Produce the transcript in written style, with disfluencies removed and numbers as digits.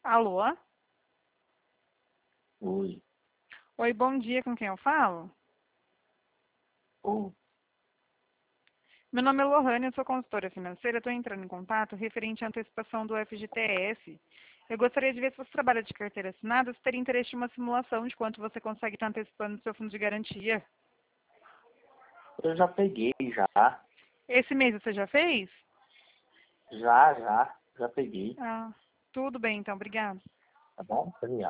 Alô? Oi. Oi, bom dia, com quem eu falo? Oh, Meu nome é Lohane, eu sou consultora financeira, estou entrando em contato referente à antecipação do FGTS. Eu gostaria de ver se você trabalha de carteira assinada, se teria interesse em uma simulação de quanto você consegue estar antecipando o seu fundo de garantia. eu já peguei, já. Esse mês você já fez? Já peguei. Ah, tudo bem então, obrigada. Tá bom? Obrigado.